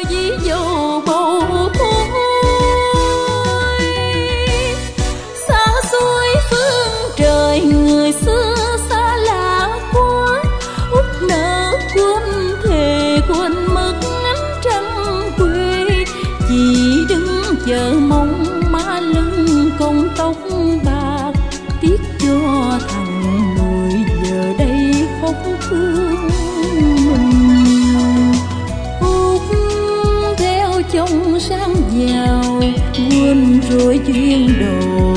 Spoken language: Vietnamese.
dí dầu bầu thôi. Xa xôi phương trời người xưa xa lạ quá, út nợ quên thề quên mất ánh trăng quê. Chỉ đứng chờ mong má lưng cong tóc bạc, tiếc cho thằng nuôi giờ đây khóc thương mình. Út theo chồng sang giàu, quên rồi duyên đầu